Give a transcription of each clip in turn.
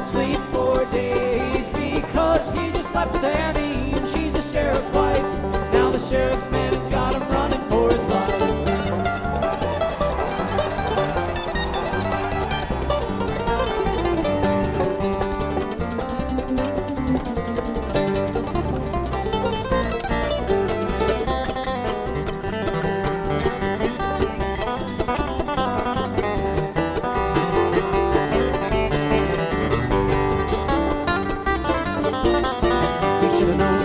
won't sleep for days because he just slept with Annie and she's the sheriff's wife. Now the sheriff's man has got him running for his life. Should've known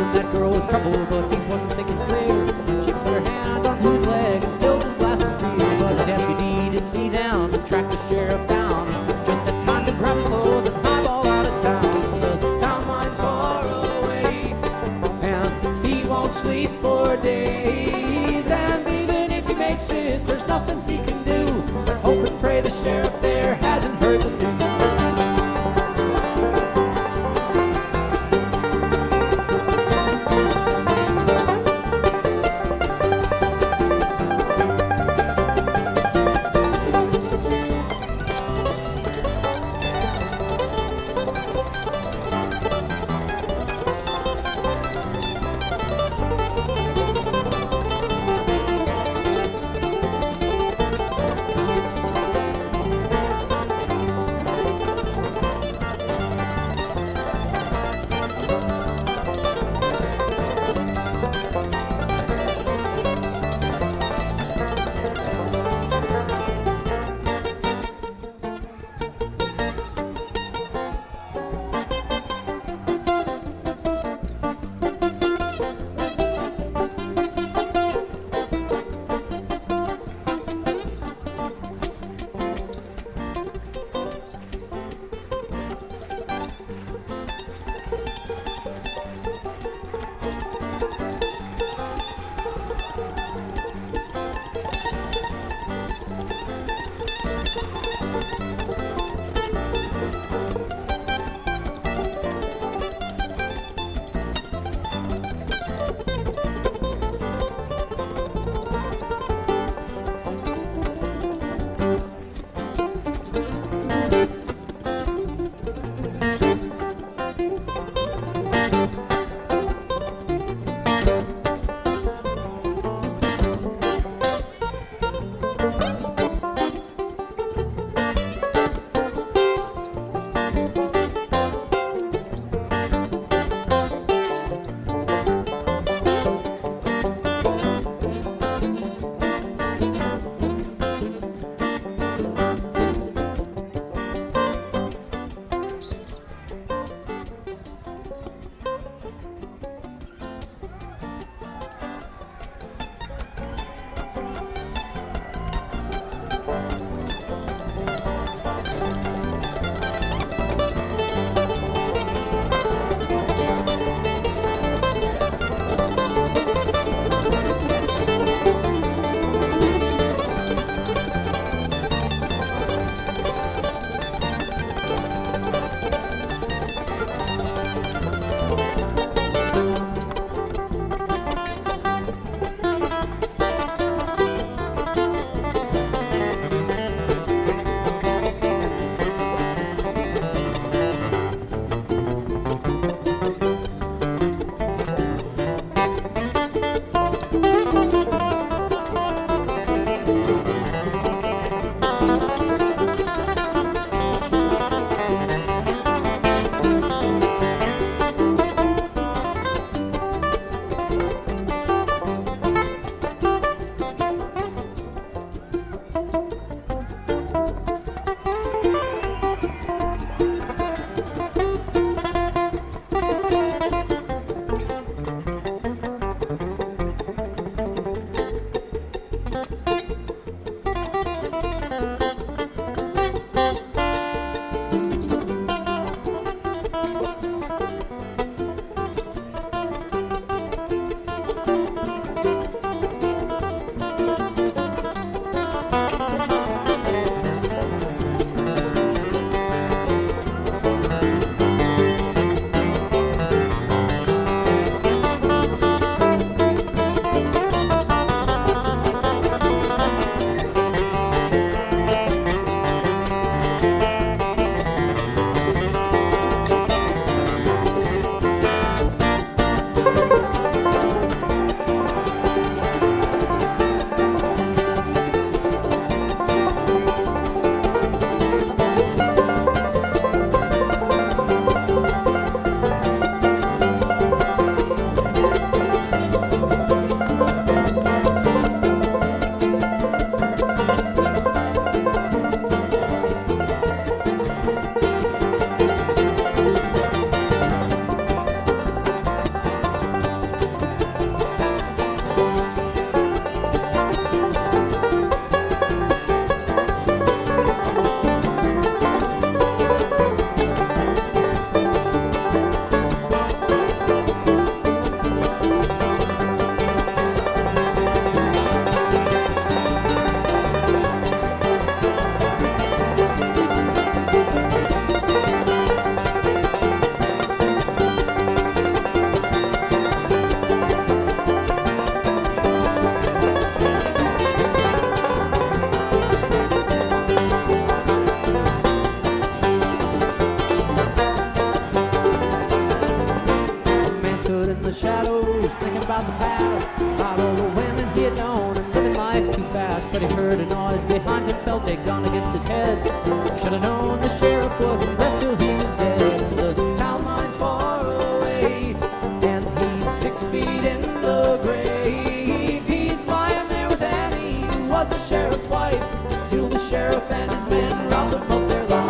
about the past, about all the women he had known and living life too fast. But he heard a noise behind him, felt a gun against his head. Should have known the sheriff wouldn't rest till he was dead. The town line's far away, and he's 6 feet in the grave. He's lying there with Annie, who was the sheriff's wife, till the sheriff and his men robbed him of their lives.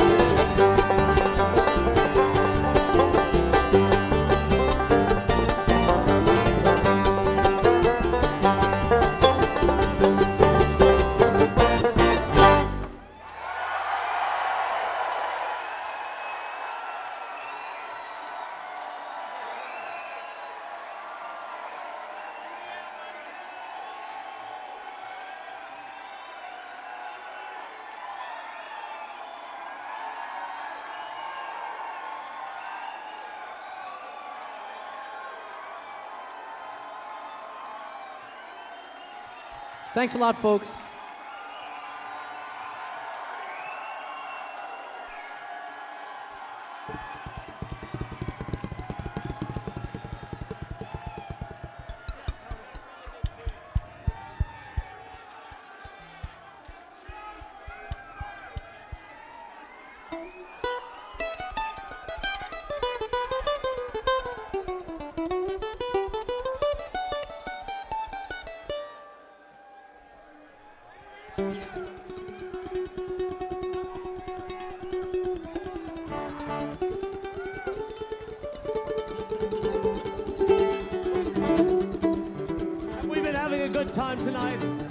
Thanks a lot, folks. We've been having a good time tonight.